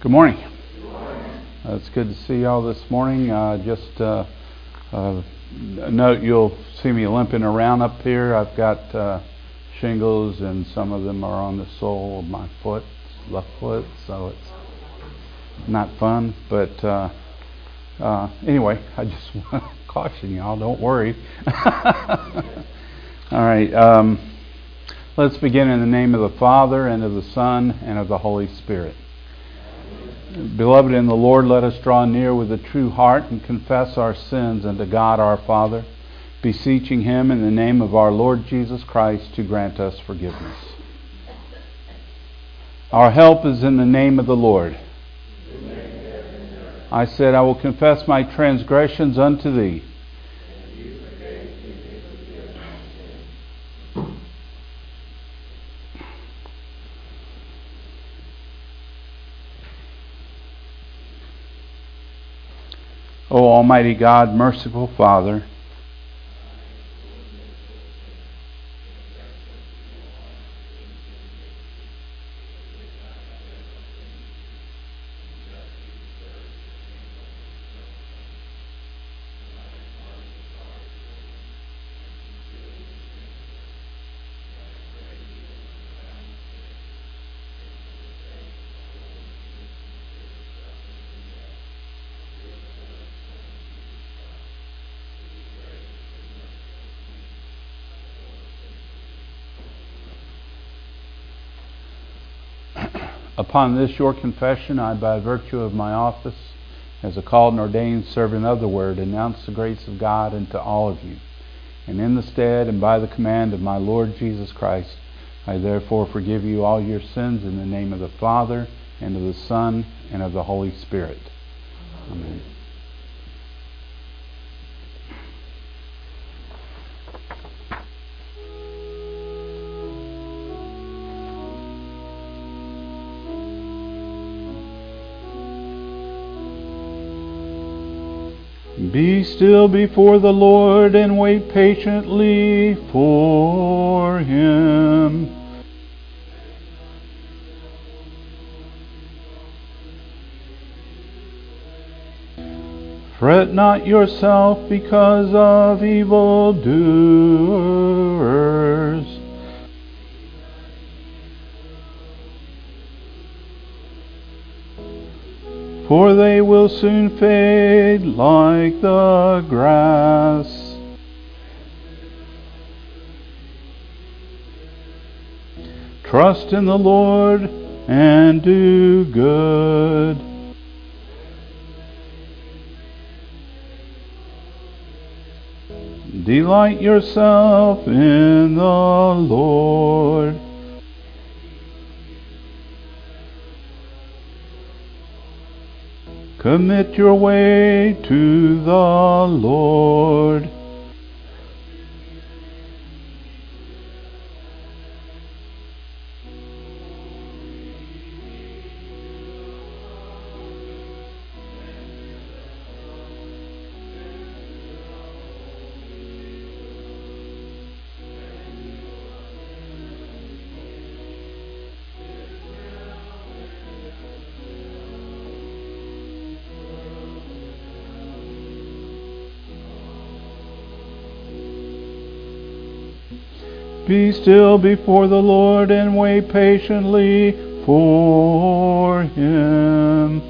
Good morning. It's good to see y'all this morning. Just note you'll see me limping around up here. I've got shingles, and some of them are on the sole of my foot, left foot, so it's not fun. But anyway, I just want to caution y'all, don't worry. All right, let's begin in the name of the Father, and of the Son, and of the Holy Spirit. Beloved in the Lord, let us draw near with a true heart and confess our sins unto God our Father, beseeching Him in the name of our Lord Jesus Christ to grant us forgiveness. Our help is in the name of the Lord. I said, I will confess my transgressions unto Thee. O Almighty God, merciful Father, upon this your confession, I, by virtue of my office as a called and ordained servant of the Word, announce the grace of God unto all of you. And in the stead and by the command of my Lord Jesus Christ, I therefore forgive you all your sins in the name of the Father, and of the Son, and of the Holy Spirit. Amen. Be still before the Lord and wait patiently for Him. Fret not yourself because of evildoers, for they will soon fade like the grass. Trust in the Lord and do good. Delight yourself in the Lord. Commit your way to the Lord. Be still before the Lord and wait patiently for Him.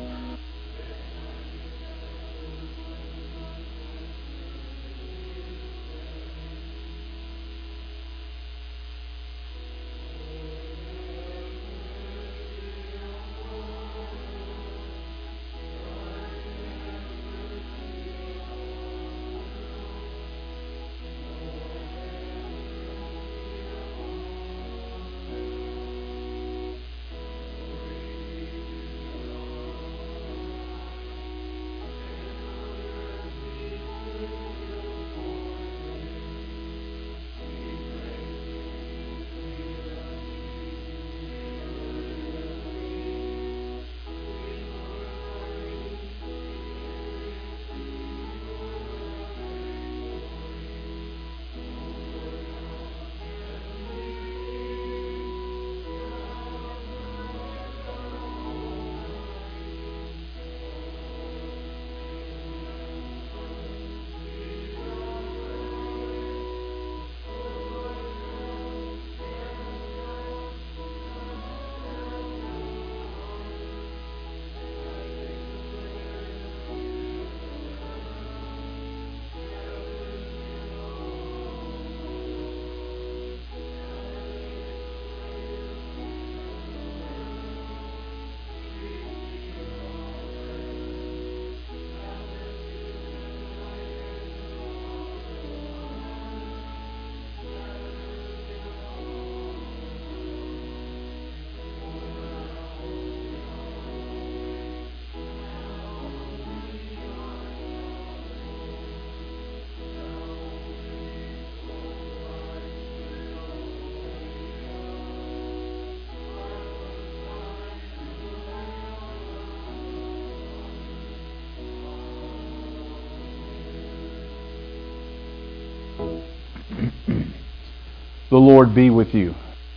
The Lord be with you.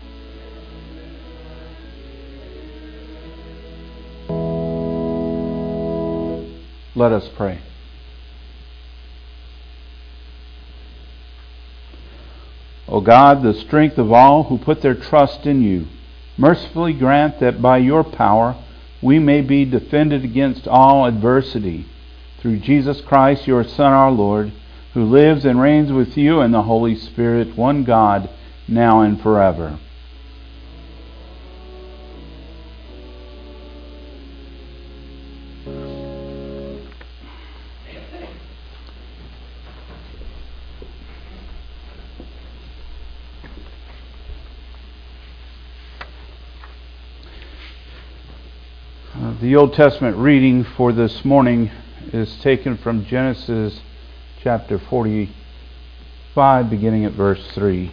Let us pray. O God, the strength of all who put their trust in you, mercifully grant that by your power we may be defended against all adversity. Through Jesus Christ, your Son, our Lord, who lives and reigns with you in the Holy Spirit, one God, now and forever. The Old Testament reading for this morning is taken from Genesis chapter 45, beginning at verse 3.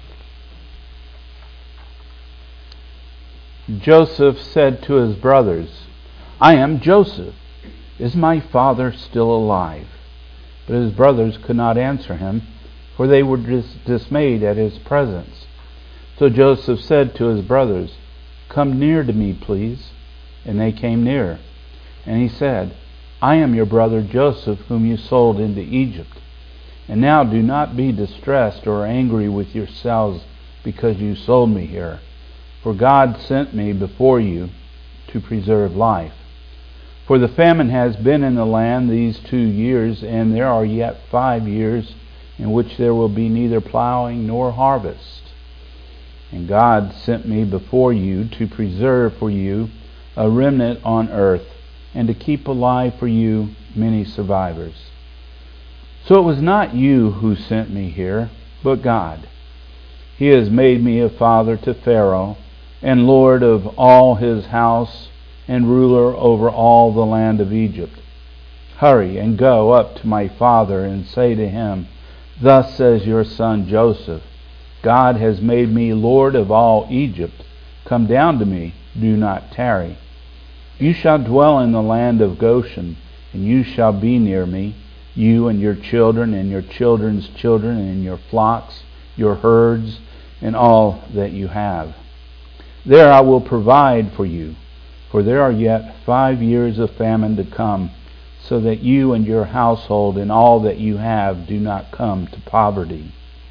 Joseph said to his brothers, "I am Joseph. Is my father still alive?" But his brothers could not answer him, for they were dismayed at his presence. So Joseph said to his brothers, "Come near to me, please." And they came near. And he said, "I am your brother Joseph, whom you sold into Egypt. And now do not be distressed or angry with yourselves because you sold me here. For God sent me before you to preserve life. For the famine has been in the land these 2 years, and there are yet 5 years in which there will be neither plowing nor harvest. And God sent me before you to preserve for you a remnant on earth, and to keep alive for you many survivors. So it was not you who sent me here, but God. He has made me a father to Pharaoh, and lord of all his house, and ruler over all the land of Egypt. Hurry and go up to my father and say to him, 'Thus says your son Joseph, God has made me lord of all Egypt. Come down to me, do not tarry. You shall dwell in the land of Goshen, and you shall be near me, you and your children and your children's children and your flocks, your herds, and all that you have. There I will provide for you, for there are yet 5 years of famine to come, so that you and your household and all that you have do not come to poverty.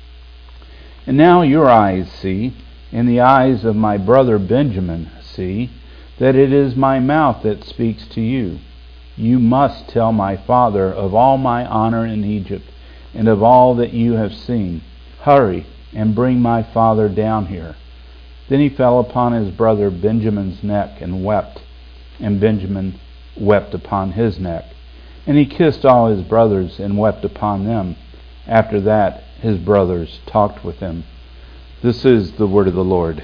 And now your eyes see, and the eyes of my brother Benjamin see, that it is my mouth that speaks to you. You must tell my father of all my honor in Egypt, and of all that you have seen. Hurry and bring my father down here." Then he fell upon his brother Benjamin's neck and wept, and Benjamin wept upon his neck. And he kissed all his brothers and wept upon them. After that his brothers talked with him. This is the word of the Lord.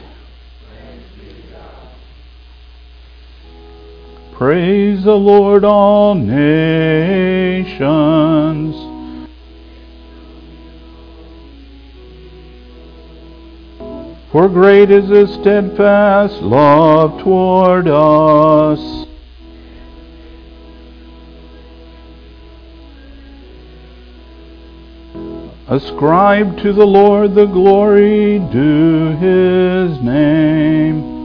Praise the Lord, all nations. For great is His steadfast love toward us. Ascribe to the Lord the glory due His name.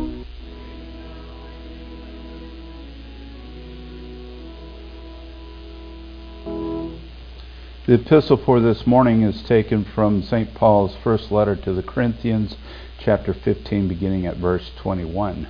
The epistle for this morning is taken from St. Paul's first letter to the Corinthians, chapter 15, beginning at verse 21.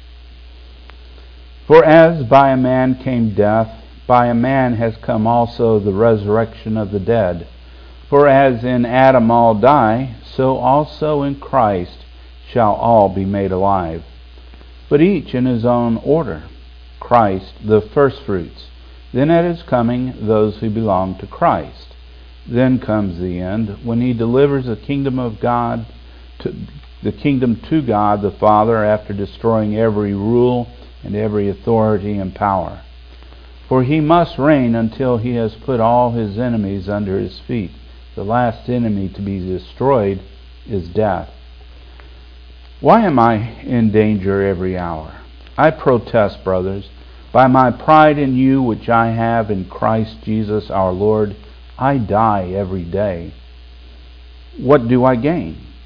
For as by a man came death, by a man has come also the resurrection of the dead. For as in Adam all die, so also in Christ shall all be made alive. But each in his own order. Christ the firstfruits, then at his coming those who belong to Christ. Then comes the end, when He delivers the kingdom to God the Father, after destroying every rule and every authority and power. For He must reign until He has put all His enemies under His feet. The last enemy to be destroyed is death. Why am I in danger every hour? I protest, brothers, by my pride in you which I have in Christ Jesus our Lord, I die every day. What do I gain?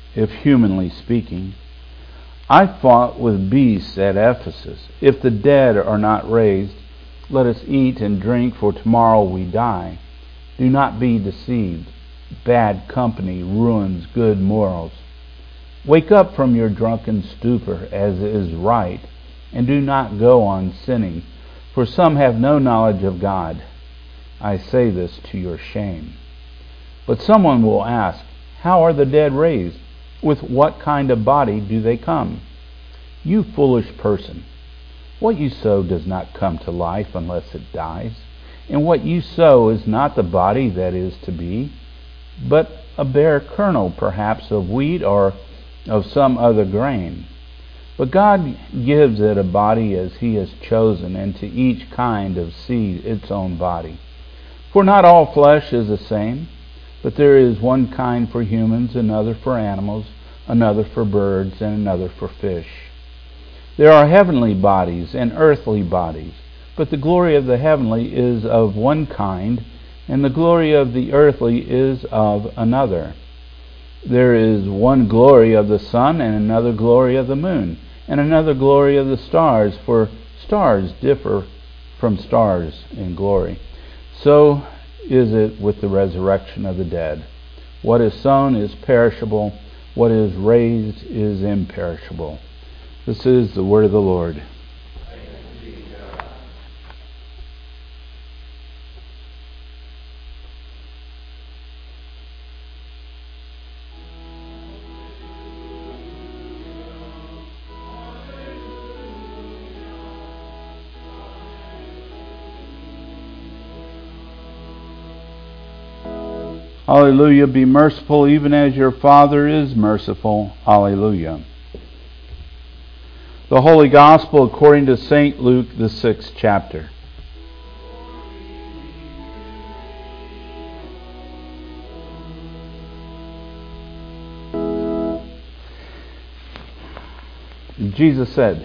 if humanly speaking. I fought with beasts at Ephesus. If the dead are not raised, let us eat and drink, for tomorrow we die. Do not be deceived. Bad company ruins good morals. Wake up from your drunken stupor, as is right, and do not go on sinning, for some have no knowledge of God. I say this to your shame. But someone will ask, how are the dead raised? With what kind of body do they come? You foolish person, what you sow does not come to life unless it dies. And what you sow is not the body that is to be, but a bare kernel, perhaps, of wheat or of some other grain. But God gives it a body as He has chosen, and to each kind of seed its own body. For not all flesh is the same, but there is one kind for humans, another for animals, another for birds, and another for fish. There are heavenly bodies and earthly bodies, but the glory of the heavenly is of one kind, and the glory of the earthly is of another. There is one glory of the sun, and another glory of the moon, and another glory of the stars, for stars differ from stars in glory. So is it with the resurrection of the dead. What is sown is perishable, what is raised is imperishable. This is the word of the Lord. Hallelujah. Be merciful even as your Father is merciful. Hallelujah. The Holy Gospel according to St. Luke, the 6th chapter. Jesus said,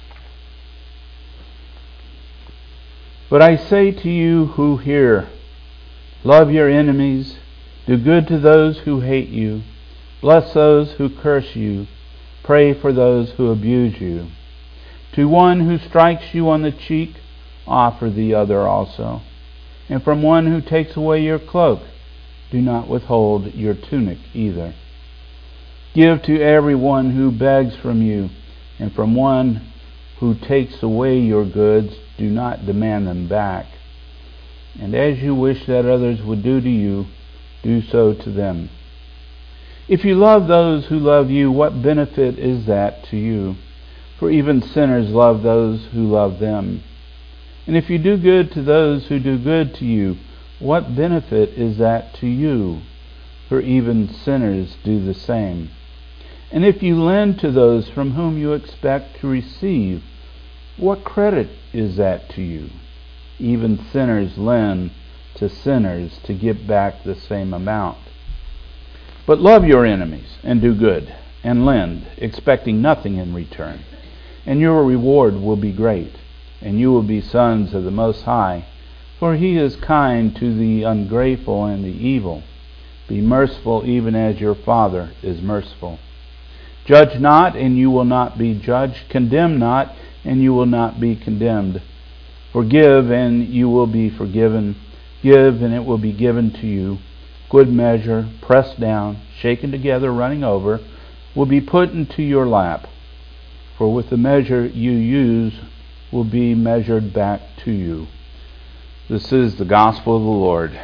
"But I say to you who hear, love your enemies, do good to those who hate you, bless those who curse you, pray for those who abuse you. To one who strikes you on the cheek, offer the other also. And from one who takes away your cloak, do not withhold your tunic either. Give to everyone who begs from you, and from one who takes away your goods, do not demand them back. And as you wish that others would do to you, do so to them. If you love those who love you, what benefit is that to you? For even sinners love those who love them. And if you do good to those who do good to you, what benefit is that to you? For even sinners do the same. And if you lend to those from whom you expect to receive, what credit is that to you? Even sinners lend to sinners to get back the same amount. But love your enemies, and do good, and lend, expecting nothing in return. And your reward will be great, and you will be sons of the Most High, for He is kind to the ungrateful and the evil. Be merciful even as your Father is merciful. Judge not, and you will not be judged. Condemn not, and you will not be condemned. Forgive, and you will be forgiven. Give, and it will be given to you. Good measure, pressed down, shaken together, running over, will be put into your lap. For with the measure you use will be measured back to you." This is the gospel of the Lord.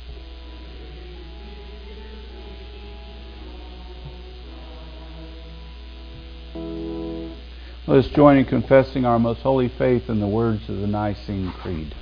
Let us join in confessing our most holy faith in the words of the Nicene Creed.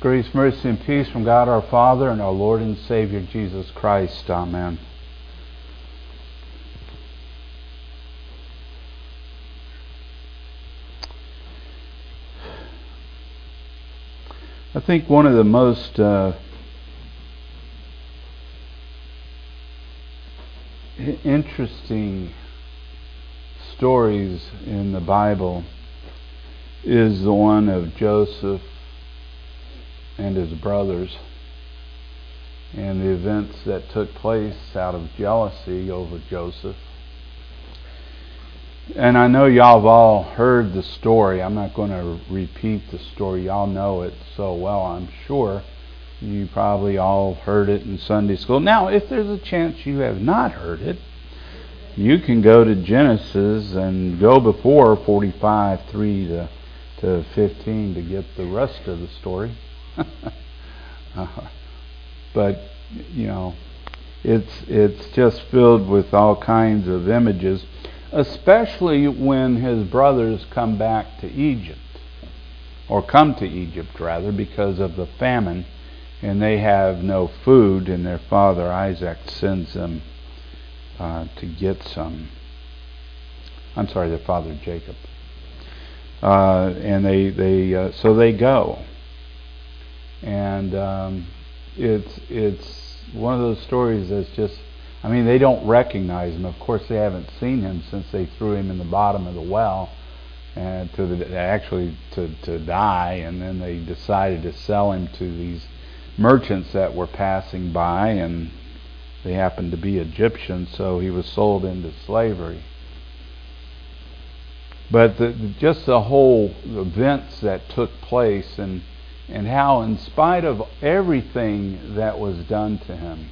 Grace, mercy, and peace from God our Father and our Lord and Savior Jesus Christ. Amen. I think one of the most interesting stories in the Bible is the one of Joseph and his brothers and the events that took place out of jealousy over Joseph. And I know y'all have all heard the story. I'm not going to repeat the story. Y'all know it so well, I'm sure. You probably all heard it in Sunday school. Now, if there's a chance you have not heard it, you can go to Genesis and go before 45:3 to 15 to get the rest of the story. But, you know, it's just filled with all kinds of images, especially when his brothers come back to Egypt, or come to Egypt rather, because of the famine, and they have no food, and their father Isaac sends them to get some. I'm sorry, their father Jacob. And so they go, and it's one of those stories that's just, I mean, they don't recognize him. Of course, they haven't seen him since they threw him in the bottom of the well, and to die, and then they decided to sell him to these merchants that were passing by, and they happened to be Egyptians, so he was sold into slavery. But just the whole events that took place, and how in spite of everything that was done to him,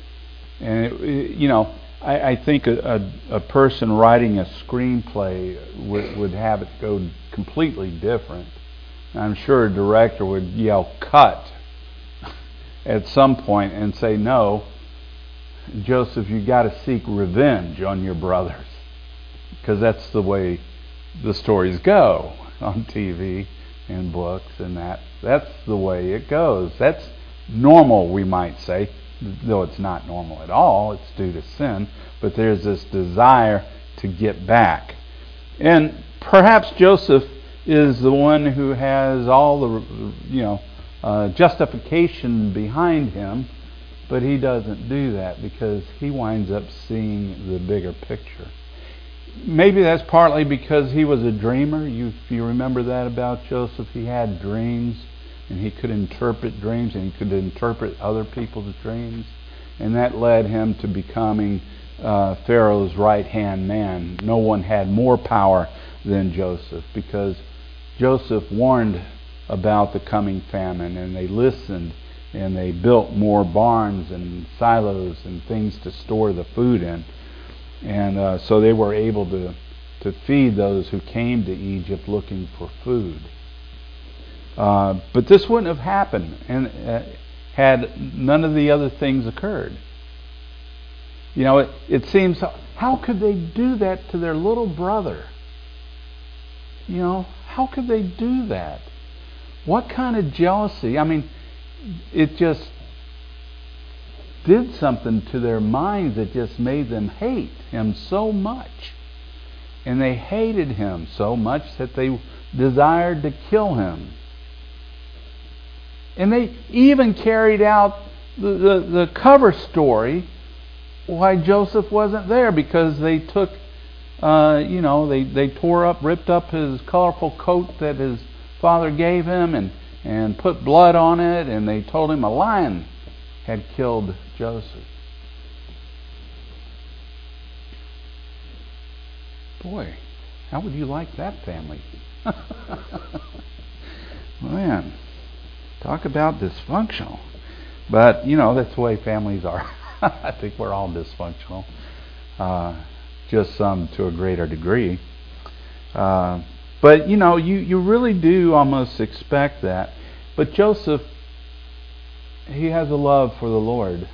and I think a person writing a screenplay would have it go completely different. I'm sure a director would yell "cut" at some point and say, "No, Joseph, you got to seek revenge on your brothers," because that's the way the stories go on TV and books, and that's the way it goes. That's normal, we might say, though it's not normal at all. It's due to sin, but there's this desire to get back. And perhaps Joseph is the one who has all the justification behind him, but he doesn't do that because he winds up seeing the bigger picture. Maybe that's partly because he was a dreamer. If you remember that about Joseph, he had dreams, and he could interpret dreams, and he could interpret other people's dreams, and that led him to becoming Pharaoh's right-hand man. No one had more power than Joseph, because Joseph warned about the coming famine, and they listened, and they built more barns and silos and things to store the food in. And so they were able to feed those who came to Egypt looking for food. But this wouldn't have happened had none of the other things occurred. It seems, how could they do that to their little brother? How could they do that? What kind of jealousy? I mean, it just did something to their minds that just made them hate him so much. And they hated him so much that they desired to kill him. And they even carried out the cover story why Joseph wasn't there, because they took, they tore up, ripped up his colorful coat that his father gave him and put blood on it, and they told him a lion had killed Joseph. Boy, how would you like that family? Man, talk about dysfunctional. But, that's the way families are. I think we're all dysfunctional. Just some to a greater degree. But, you really do almost expect that. But Joseph, he has a love for the Lord,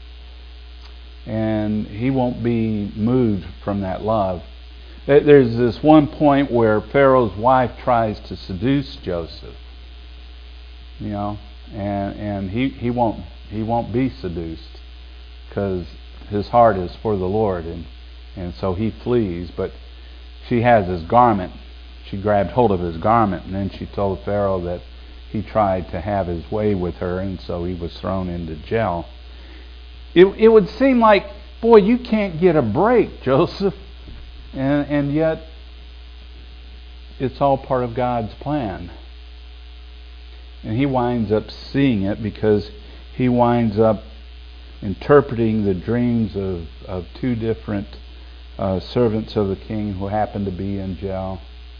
and he won't be moved from that love. There's this one point where Pharaoh's wife tries to seduce Joseph, and he won't be seduced, because his heart is for the Lord, and so he flees. But she has his garment. She grabbed hold of his garment, and then she told Pharaoh that he tried to have his way with her, and so he was thrown into jail. It would seem like, boy, you can't get a break, Joseph, and yet it's all part of God's plan. And he winds up seeing it, because he winds up interpreting the dreams of two different servants of the king who happened to be in jail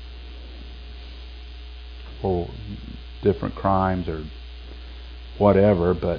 for different crimes or whatever. But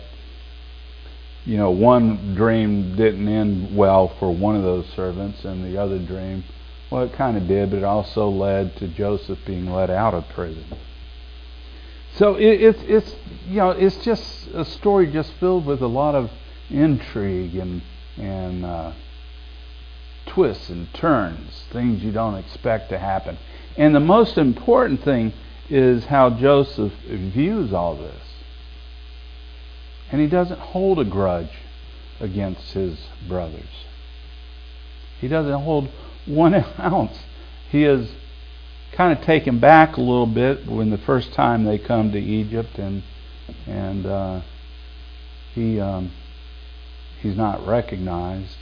one dream didn't end well for one of those servants, and the other dream, well, it kind of did, but it also led to Joseph being let out of prison. So it's just a story just filled with a lot of intrigue and twists and turns, things you don't expect to happen. And the most important thing is how Joseph views all this. And he doesn't hold a grudge against his brothers. He doesn't hold 1 ounce. He is kind of taken back a little bit when the first time they come to Egypt, and he's not recognized.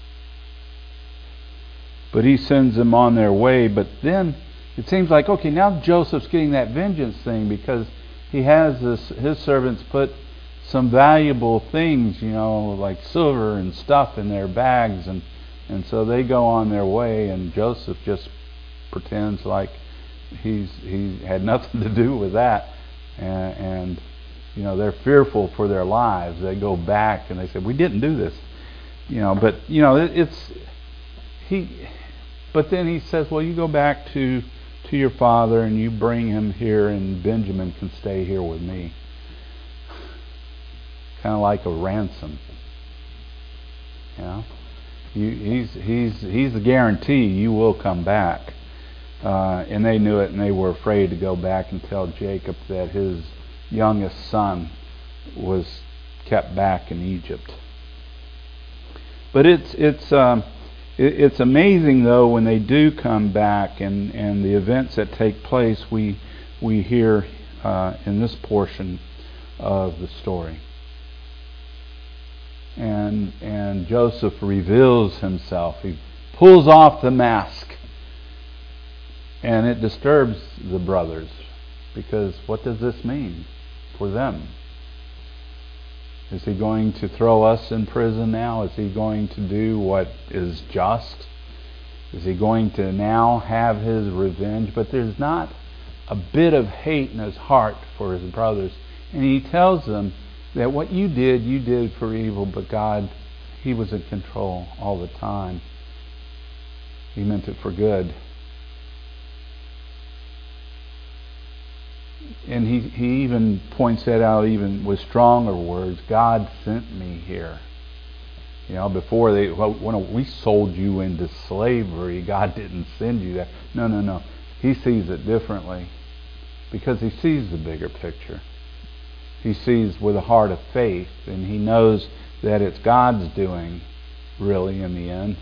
But he sends them on their way. But then it seems like, okay, now Joseph's getting that vengeance thing, because he has his servants put some valuable things, like silver and stuff in their bags, and so they go on their way, and Joseph just pretends like he had nothing to do with that, and they're fearful for their lives. They go back and they say, we didn't do this, but then he says, well, you go back to your father and you bring him here, and Benjamin can stay here with me. Kind of like a ransom. He's the guarantee you will come back. And they knew it, and they were afraid to go back and tell Jacob that his youngest son was kept back in Egypt. But it's amazing, though, when they do come back, and the events that take place we hear in this portion of the story. And Joseph reveals himself. He pulls off the mask. And it disturbs the brothers, because what does this mean for them? Is he going to throw us in prison now? Is he going to do what is just? Is he going to now have his revenge? But there's not a bit of hate in his heart for his brothers. And he tells them that what you did for evil, but God, He was in control all the time. He meant it for good. And he even points that out even with stronger words. God sent me here. Before when we sold you into slavery, God didn't send you there. No. He sees it differently, because he sees the bigger picture. He sees with a heart of faith, and he knows that it's God's doing, really, in the end.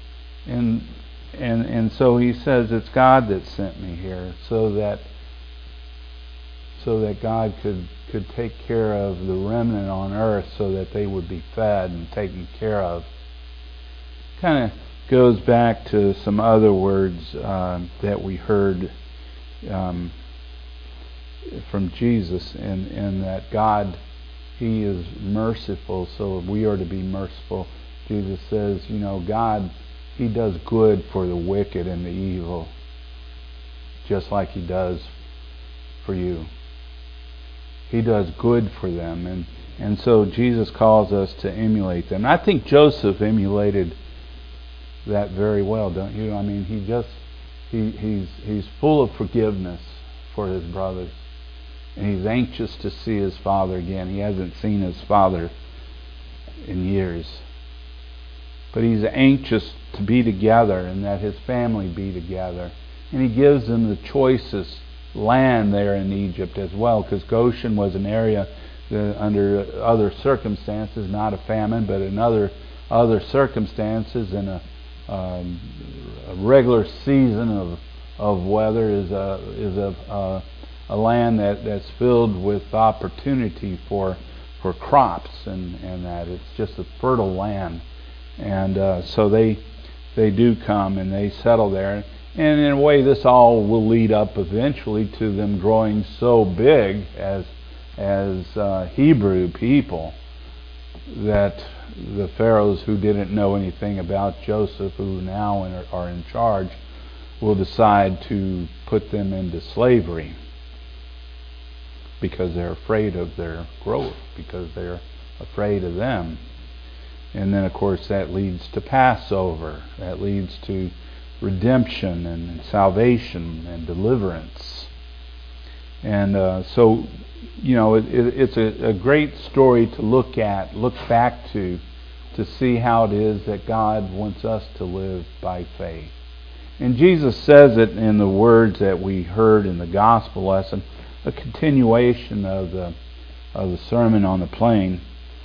And so he says it's God that sent me here, so that God could take care of the remnant on earth, so that they would be fed and taken care of. Kind of goes back to some other words that we heard from Jesus, and that God, He is merciful, so we are to be merciful. Jesus says, God, He does good for the wicked and the evil, just like He does for you. He does good for them, and so Jesus calls us to emulate them. And I think Joseph emulated that very well, don't you? I mean, he's full of forgiveness for his brothers, and he's anxious to see his father again. He hasn't seen his father in years, but he's anxious to be together and that his family be together. And he gives them the choicest land there in Egypt as well, because Goshen was an area that under other circumstances, not a famine, but in other circumstances, in a regular season of weather, is a land that's filled with opportunity for crops, and that it's just a fertile land, and so they do come and they settle there. And in a way, this all will lead up eventually to them growing so big as Hebrew people that the pharaohs who didn't know anything about Joseph, who now are in charge, will decide to put them into slavery because they're afraid of their growth, because they're afraid of them. And then, of course, that leads to Passover. That leads to redemption and salvation and deliverance. And so, it's a great story to look back to see how it is that God wants us to live by faith. And Jesus says it in the words that we heard in the gospel lesson, a continuation of the Sermon on the Plain,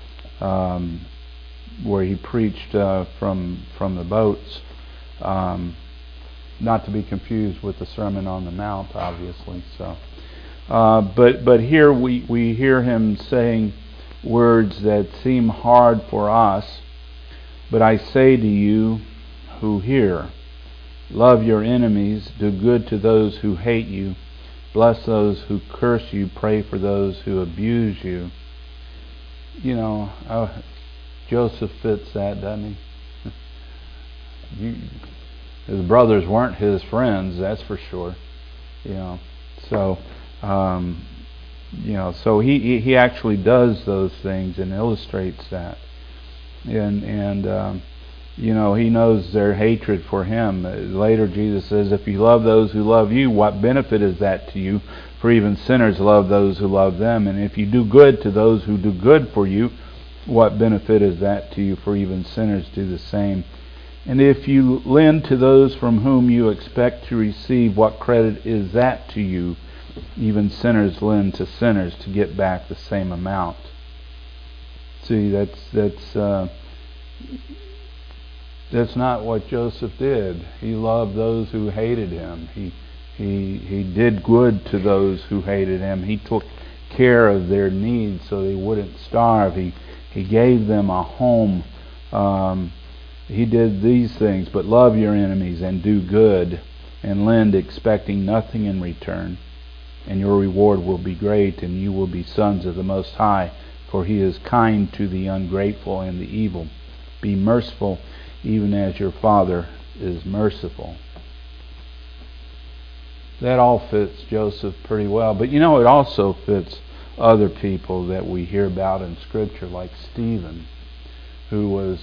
where he preached from the boats, not to be confused with the Sermon on the Mount, obviously. So, but here we hear him saying words that seem hard for us. But I say to you who hear, love your enemies, do good to those who hate you, bless those who curse you, pray for those who abuse you. Joseph fits that, doesn't he? His brothers weren't his friends, that's for sure. So he actually does those things and illustrates that, and he knows their hatred for him. Later, Jesus says, "If you love those who love you, what benefit is that to you? For even sinners love those who love them. And if you do good to those who do good for you, what benefit is that to you? For even sinners do the same. And if you lend to those from whom you expect to receive, what credit is that to you? Even sinners lend to sinners to get back the same amount." See, that's not what Joseph did. He loved those who hated him. He did good to those who hated him. He took care of their needs so they wouldn't starve. He gave them a home. He did these things. But love your enemies and do good and lend, expecting nothing in return. And your reward will be great, and you will be sons of the Most High, for He is kind to the ungrateful and the evil. Be merciful, even as your Father is merciful. That all fits Joseph pretty well. But it also fits other people that we hear about in Scripture, like Stephen, who was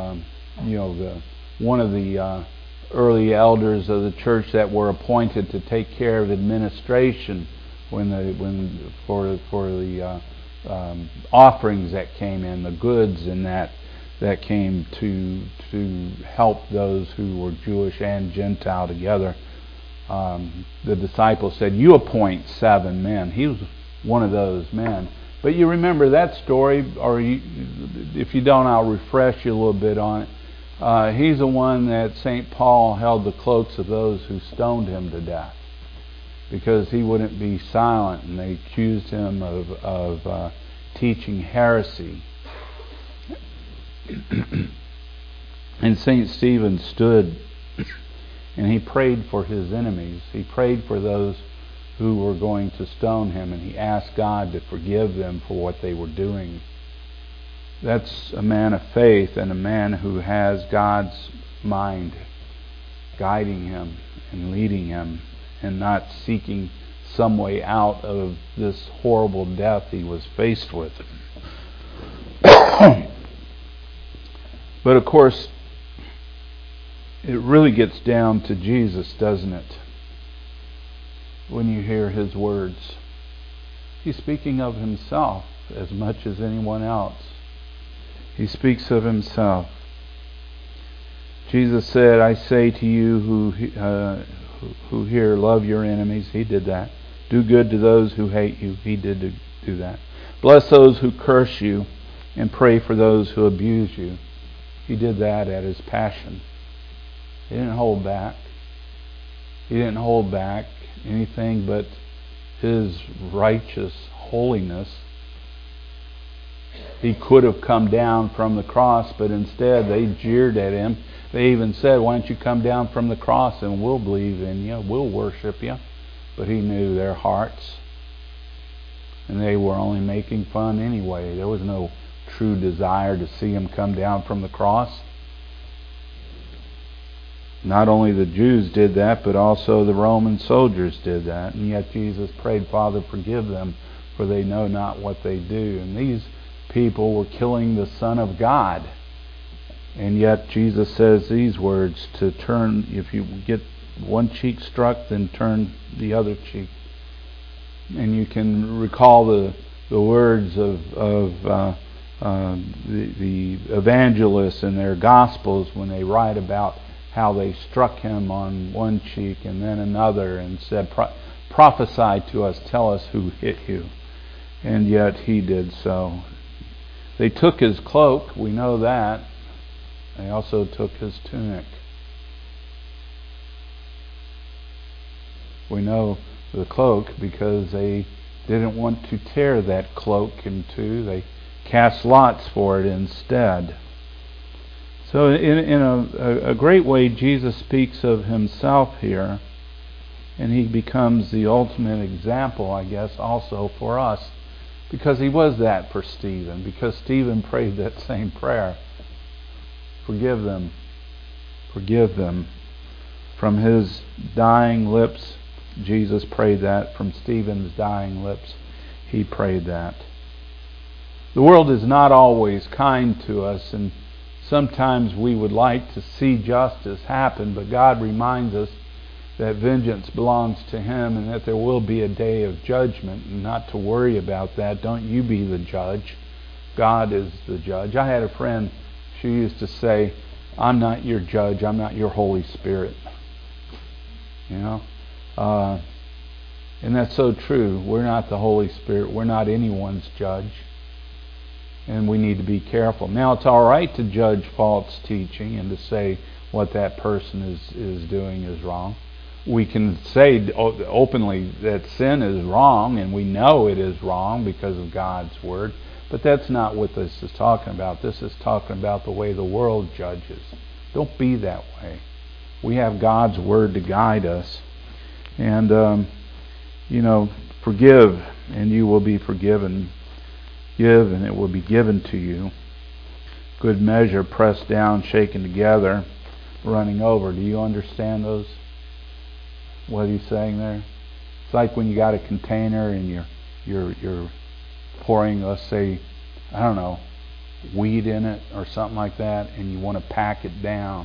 one of the early elders of the church that were appointed to take care of administration for the offerings that came in, the goods and that came to help those who were Jewish and Gentile together. The disciples said, "You appoint 7 men." He was one of those men. But you remember that story, or if you don't, I'll refresh you a little bit on it. He's the one that St. Paul held the cloaks of those who stoned him to death because he wouldn't be silent, and they accused him of teaching heresy. And St. Stephen stood and he prayed for his enemies. He prayed for those who were going to stone him, and he asked God to forgive them for what they were doing. That's a man of faith and a man who has God's mind guiding him and leading him, and not seeking some way out of this horrible death he was faced with. But of course, it really gets down to Jesus, doesn't it? When you hear his words, he's speaking of himself as much as anyone else. He speaks of himself. Jesus said, "I say to you who hear, love your enemies." He did that. Do good to those who hate you. He did do that. Bless those who curse you, and pray for those who abuse you. He did that at His passion. He didn't hold back. He didn't hold back anything but His righteous holiness. He could have come down from the cross, but instead they jeered at Him. They even said, "Why don't you come down from the cross and we'll believe in you, we'll worship you." But He knew their hearts, and they were only making fun anyway. There was no true desire to see Him come down from the cross. Not only the Jews did that, but also the Roman soldiers did that. And yet Jesus prayed, "Father, forgive them, for they know not what they do." And these people were killing the Son of God. And yet Jesus says these words, to turn, if you get one cheek struck, then turn the other cheek. And you can recall the words of the evangelists in their Gospels when they write about how they struck Him on one cheek and then another and said, "Prophesy to us, tell us who hit you." And yet He did so. They took His cloak, we know that. They also took His tunic. We know the cloak because they didn't want to tear that cloak in two. They cast lots for it instead. So in a great way, Jesus speaks of Himself here, and He becomes the ultimate example, I guess, also for us, because He was that for Stephen, because Stephen prayed that same prayer. Forgive them. Forgive them. From his dying lips, Jesus prayed that. From Stephen's dying lips, he prayed that. The world is not always kind to us, and sometimes we would like to see justice happen, but God reminds us that vengeance belongs to Him and that there will be a day of judgment, and not to worry about that. Don't you be the judge. God is the judge. I had a friend, she used to say, "I'm not your judge, I'm not your Holy Spirit." You know? And that's so true. We're not the Holy Spirit. We're not anyone's judge. And we need to be careful. Now, it's all right to judge false teaching and to say what that person is doing is wrong. We can say openly that sin is wrong, and we know it is wrong because of God's Word. But that's not what this is talking about. This is talking about the way the world judges. Don't be that way. We have God's Word to guide us. And, forgive, and you will be forgiven. Give, and it will be given to you. Good measure, pressed down, shaken together, running over. Do you understand those? What he's saying there? It's like when you got a container and you're pouring, let's say, I don't know, weed in it or something like that, and you want to pack it down.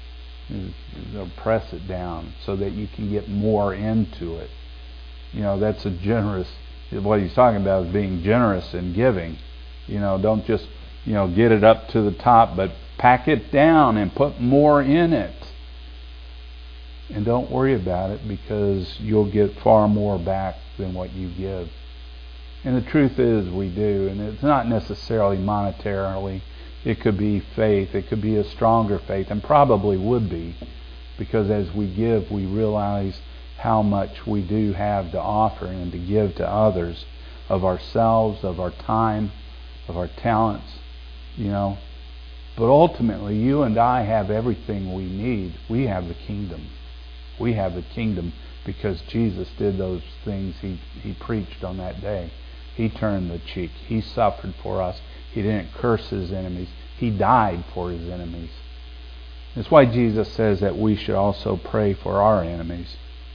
Press it down so that you can get more into it. That's a generous. What he's talking about is being generous in giving. Don't just get it up to the top, but pack it down and put more in it. And don't worry about it, because you'll get far more back than what you give. And the truth is we do, and it's not necessarily monetarily. It could be faith. It could be a stronger faith, and probably would be, because as we give, we realize how much we do have to offer and to give to others, of ourselves, of our time, of our talents, But ultimately, you and I have everything we need. We have the kingdom. We have the kingdom because Jesus did those things He preached on that day. He turned the cheek. He suffered for us. He didn't curse His enemies. He died for His enemies. That's why Jesus says that we should also pray for our enemies.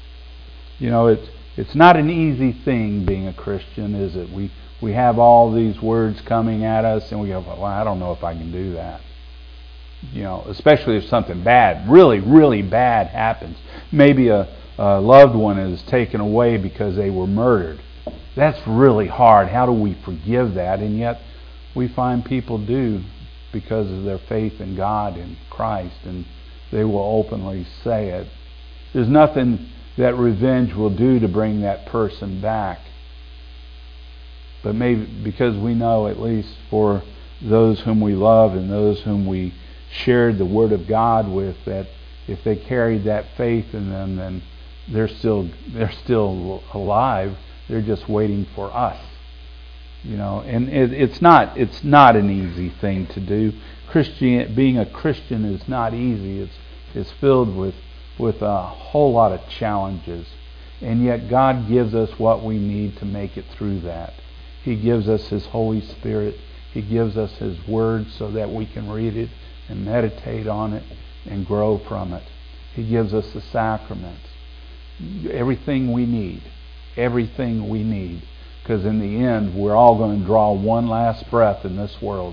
It's not an easy thing being a Christian, is it? We have all these words coming at us, and we go, "Well, I don't know if I can do that." Especially if something bad, really, really bad happens. Maybe a loved one is taken away because they were murdered. That's really hard. How do we forgive that? And yet we find people do, because of their faith in God and Christ, and they will openly say it. There's nothing that revenge will do to bring that person back. But maybe because we know, at least for those whom we love and those whom we shared the Word of God with, that if they carried that faith in them, then they're still alive. They're just waiting for us. And it's not an easy thing to do. Being a Christian is not easy. It's filled with a whole lot of challenges, and yet God gives us what we need to make it through that. He gives us His Holy Spirit. He gives us His Word so that we can read it and meditate on it and grow from it. He gives us the sacraments. Everything we need. Everything we need. Because in the end, we're all going to draw one last breath in this world.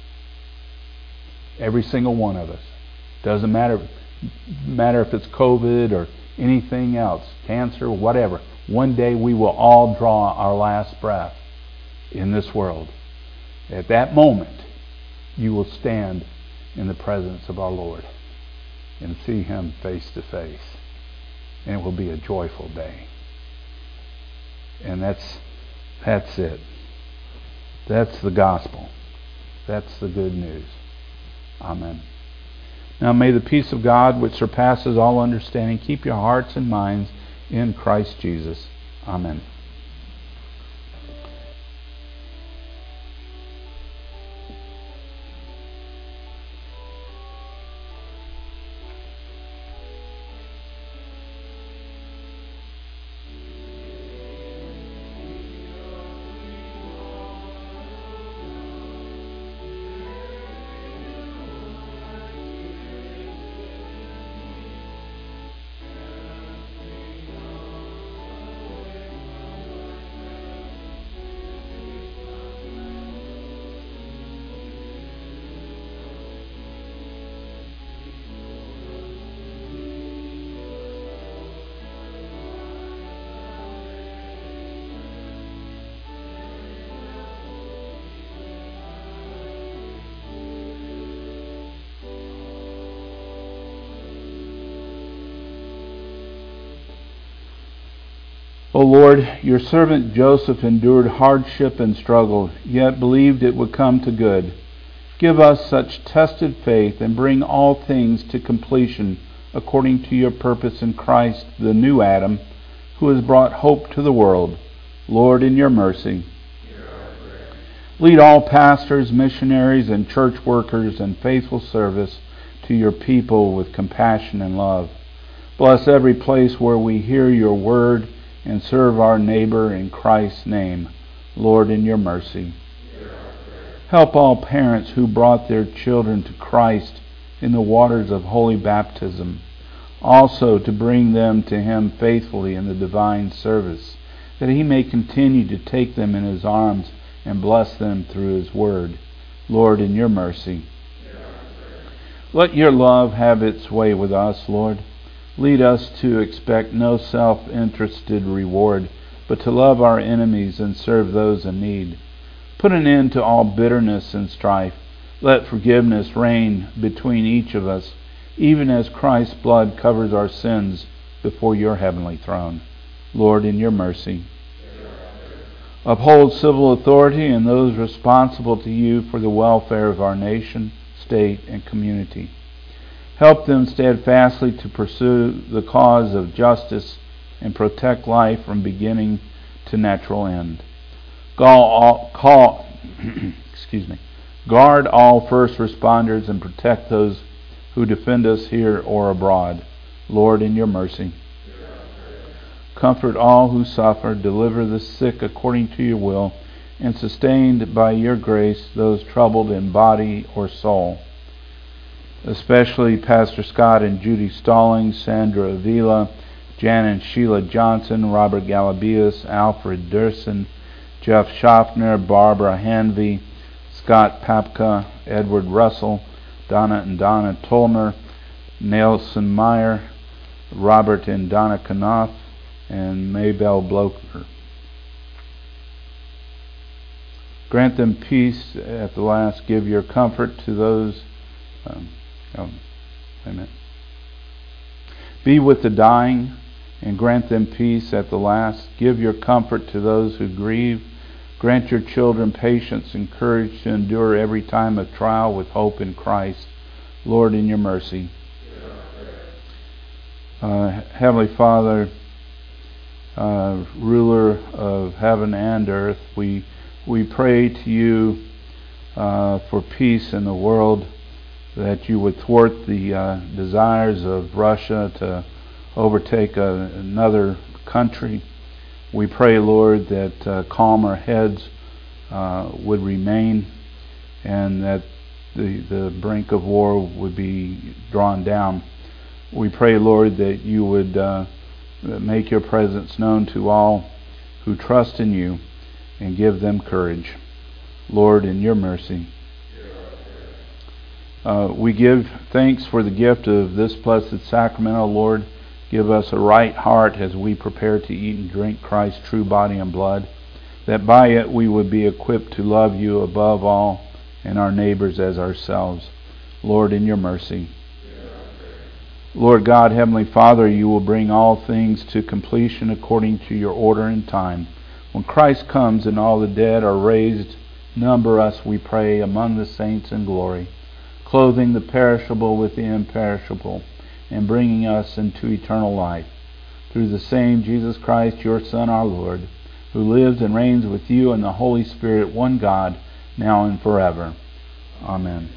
Every single one of us. Doesn't matter if it's COVID or anything else, cancer, whatever. One day we will all draw our last breath in this world. At that moment, you will stand in the presence of our Lord and see Him face to face. And it will be a joyful day. And that's it. That's the gospel. That's the good news. Amen. Now may the peace of God, which surpasses all understanding, keep your hearts and minds in Christ Jesus. Amen. O Lord, your servant Joseph endured hardship and struggle, yet believed it would come to good. Give us such tested faith and bring all things to completion according to your purpose in Christ, the new Adam, who has brought hope to the world. Lord, in your mercy. Lead all pastors, missionaries, and church workers in faithful service to your people with compassion and love. Bless every place where we hear your word and serve our neighbor in Christ's name. Lord, in your mercy. Help all parents who brought their children to Christ in the waters of holy baptism, also to bring them to Him faithfully in the divine service, that He may continue to take them in His arms and bless them through His word. Lord, in your mercy. Let your love have its way with us, Lord. Lead us to expect no self-interested reward, but to love our enemies and serve those in need. Put an end to all bitterness and strife. Let forgiveness reign between each of us, even as Christ's blood covers our sins before your heavenly throne. Lord, in your mercy. Uphold civil authority and those responsible to you for the welfare of our nation, state, and community. Help them steadfastly to pursue the cause of justice and protect life from beginning to natural end. Guard all first responders and protect those who defend us here or abroad. Lord, in your mercy. Comfort all who suffer, deliver the sick according to your will, and sustain by your grace those troubled in body or soul. Especially Pastor Scott and Judy Stallings, Sandra Avila, Jan and Sheila Johnson, Robert Galabias, Alfred Durson, Jeff Schaffner, Barbara Hanvey, Scott Papka, Edward Russell, Donna and Donna Tolner, Nelson Meyer, Robert and Donna Knopf, and Maybelle Bloker. Grant them peace at the last. Give your comfort to those. Amen. Be with the dying. and grant them peace at the last. Give your comfort to those who grieve. Grant your children patience and courage to endure every time of trial with hope in Christ. Lord, in your mercy. Heavenly Father, ruler of heaven and earth, we pray to you for peace in the world, that you would thwart the desires of Russia to overtake another country. We pray, Lord, that calmer heads would remain, and that the brink of war would be drawn down. We pray, Lord, that you would make your presence known to all who trust in you and give them courage. Lord, in your mercy. We give thanks for the gift of this blessed sacrament, O Lord. Give us a right heart as we prepare to eat and drink Christ's true body and blood, that by it we would be equipped to love you above all and our neighbors as ourselves. Lord, in your mercy. Lord God, Heavenly Father, you will bring all things to completion according to your order and time. When Christ comes and all the dead are raised, number us, we pray, among the saints in glory, clothing the perishable with the imperishable, and bringing us into eternal life. Through the same Jesus Christ, your Son, our Lord, who lives and reigns with you and the Holy Spirit, one God, now and forever. Amen.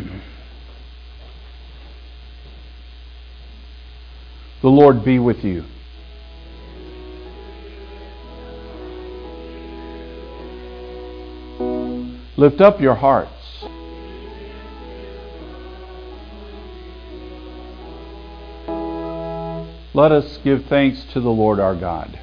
The Lord be with you. Lift up your hearts. Let us give thanks to the Lord our God.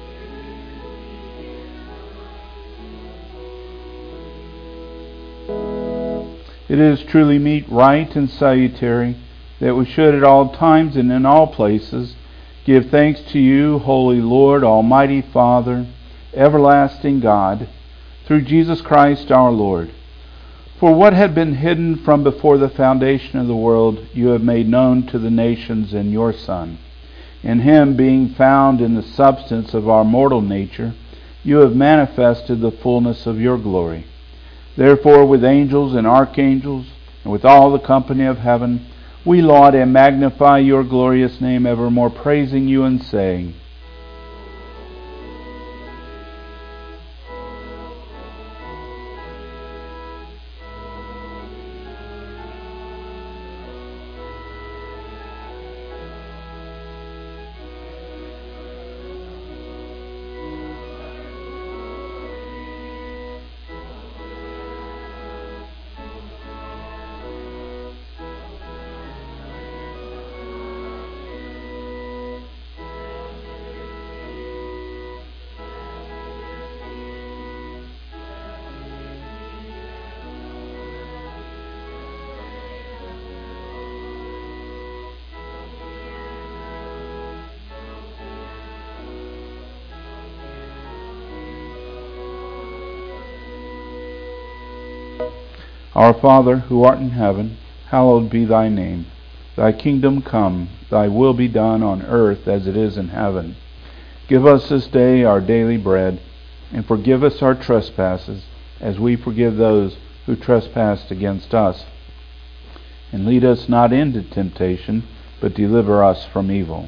It is truly meet, right, and salutary that we should at all times and in all places give thanks to you, Holy Lord, Almighty Father, everlasting God, through Jesus Christ our Lord. For what had been hidden from before the foundation of the world, you have made known to the nations in your Son. In him, being found in the substance of our mortal nature, you have manifested the fullness of your glory. Therefore, with angels and archangels, and with all the company of heaven, we laud and magnify your glorious name, evermore praising you and saying, Our Father, who art in heaven, hallowed be thy name. Thy kingdom come, thy will be done on earth as it is in heaven. Give us this day our daily bread, and forgive us our trespasses, as we forgive those who trespass against us. And lead us not into temptation, but deliver us from evil.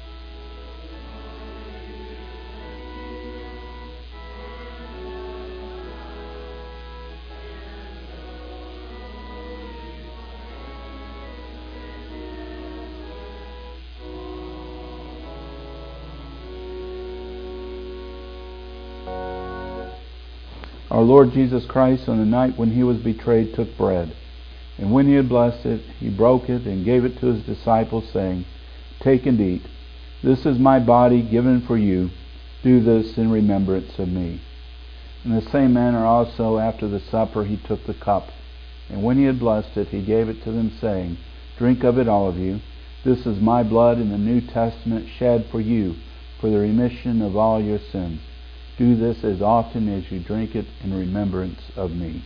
Our Lord Jesus Christ, on the night when he was betrayed, took bread. And when he had blessed it, he broke it and gave it to his disciples, saying, Take and eat. This is my body given for you. Do this in remembrance of me. In the same manner also, after the supper, he took the cup. And when he had blessed it, he gave it to them, saying, Drink of it, all of you. This is my blood in the New Testament, shed for you, for the remission of all your sins. Do this as often as you drink it in remembrance of me.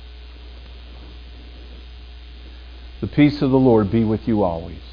The peace of the Lord be with you always.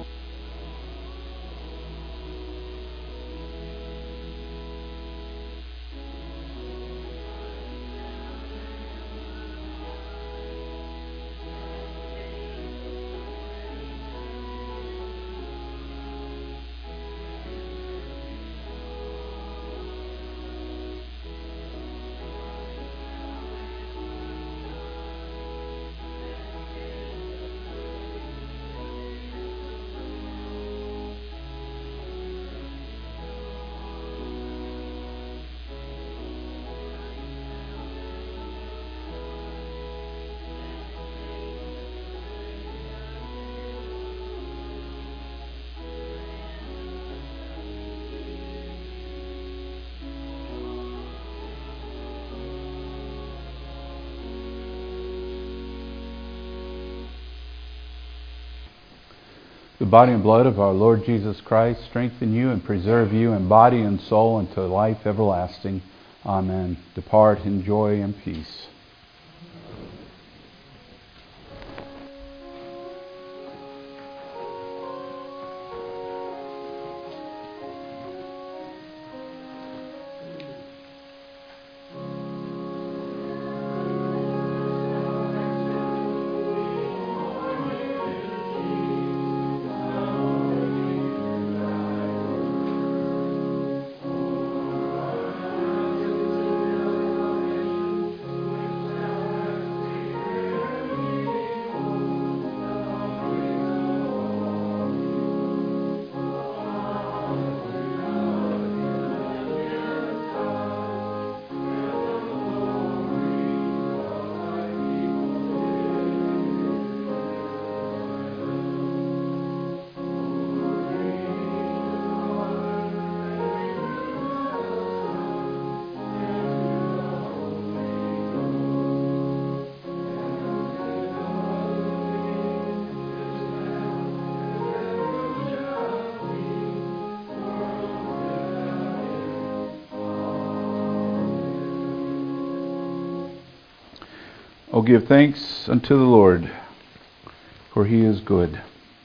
The body and blood of our Lord Jesus Christ strengthen you and preserve you in body and soul unto life everlasting. Amen. Depart in joy and peace. Oh, give thanks unto the Lord, for He is good.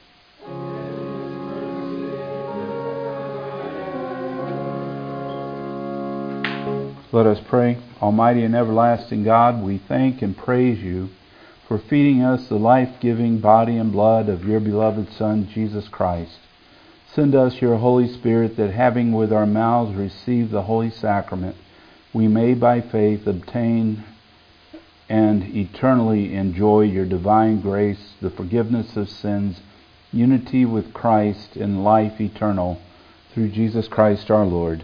Let us pray. Almighty and everlasting God, we thank and praise You for feeding us the life-giving body and blood of Your beloved Son, Jesus Christ. Send us Your Holy Spirit, that having with our mouths received the Holy Sacrament, we may by faith obtain and eternally enjoy Your divine grace, the forgiveness of sins, unity with Christ, and life eternal, through Jesus Christ our Lord.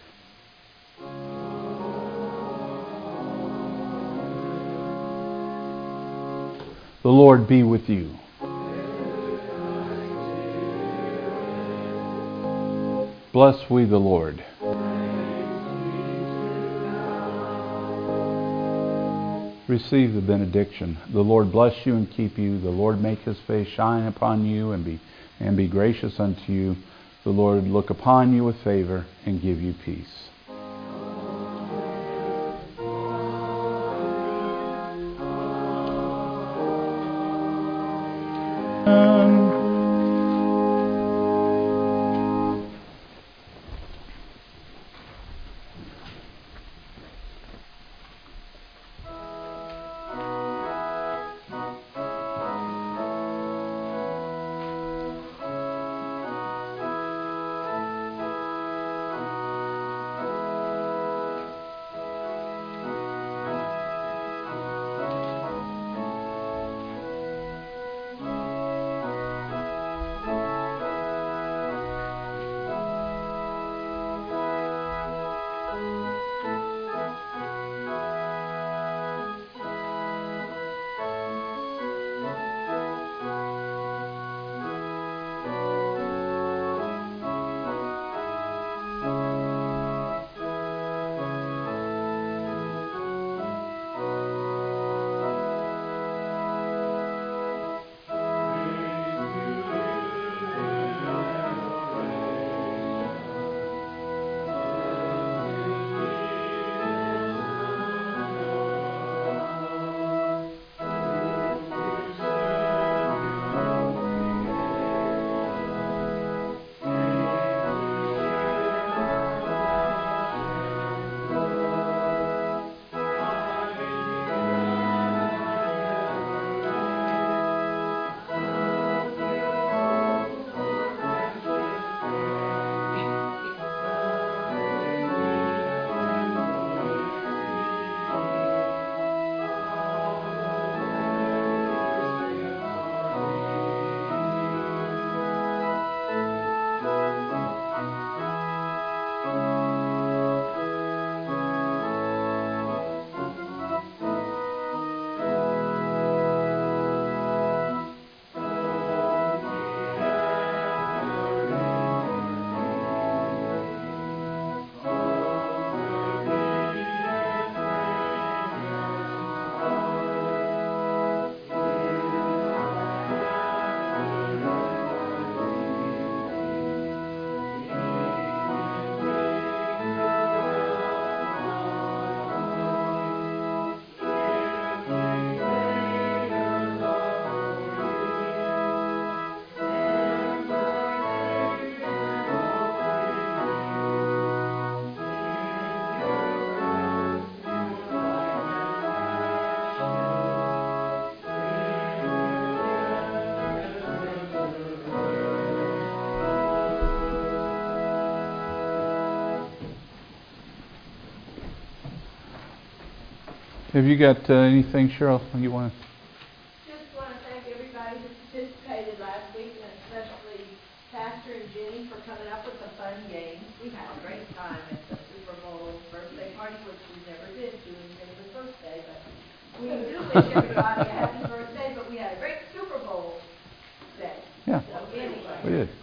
The Lord be with you. Bless we the Lord. Receive the benediction. The Lord bless you and keep you. The Lord make His face shine upon you and be gracious unto you. The Lord look upon you with favor and give you peace. Have you got anything, Cheryl, you want to? Just want to thank everybody who participated last week, and especially Pastor and Jenny for coming up with the fun games. We had a great time at the Super Bowl birthday party, which we never did do anything the birthday, but we do wish everybody a happy birthday, but we had a great Super Bowl day. Yeah, so anyway. We did.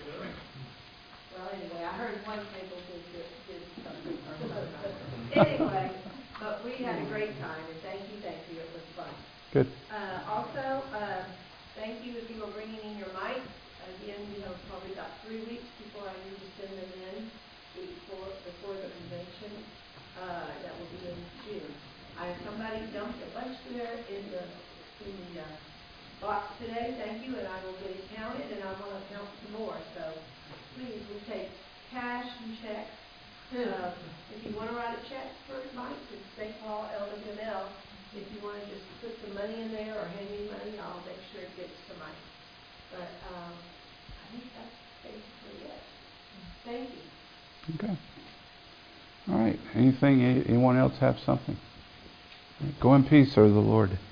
Well, anyway, I heard one table did something. Anyway, but we had a great time, and thank you, it was fun. Good. Also, thank you if you were bringing in your mics. Again, probably about 3 weeks before I need to send them in before the convention. That will be in June. I Somebody dumped a bunch there in the box today. Thank you, and I will get it counted, and I want to count some more. So please, we take cash and checks. If you want to write a check for Mike, it's St. Paul Elder Goodell. If you want to just put some money in there or hand me money, I'll make sure it gets to Mike. But I think that's basically it. Thank you. Okay. All right. Anything? Anyone else have something? Go in peace, serve the Lord.